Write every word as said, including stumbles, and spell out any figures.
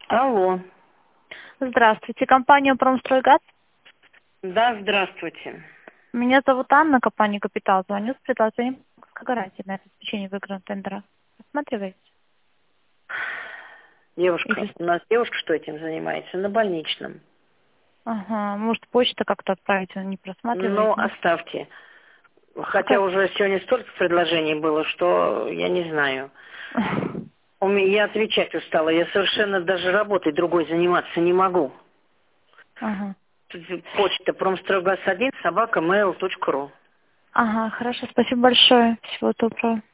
Алло. Здравствуйте, компания «Промстройгаз». Да, здравствуйте. Меня зовут Анна, компания «Капитал». Звоню с предложением гарантии на обеспечение выигранного тендера. Рассматриваете? Девушка, Или... у нас девушка что этим занимается? На больничном. Ага, может, почта как-то отправить, не Ну, просматриваете, нет? оставьте. Хотя Как? уже сегодня столько предложений было, что я не знаю. У меня, я отвечать устала. Я совершенно даже работой другой заниматься не могу. Ага. Тут почта промстройгаз один собака mail точка ру. Ага, хорошо, спасибо большое. Всего доброго.